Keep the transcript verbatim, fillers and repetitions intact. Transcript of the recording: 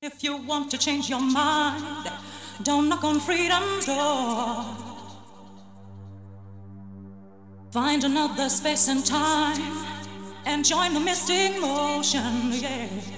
If you want to change your mind, don't knock on freedom's door. Find another space and time and join the mystic motion, yeah.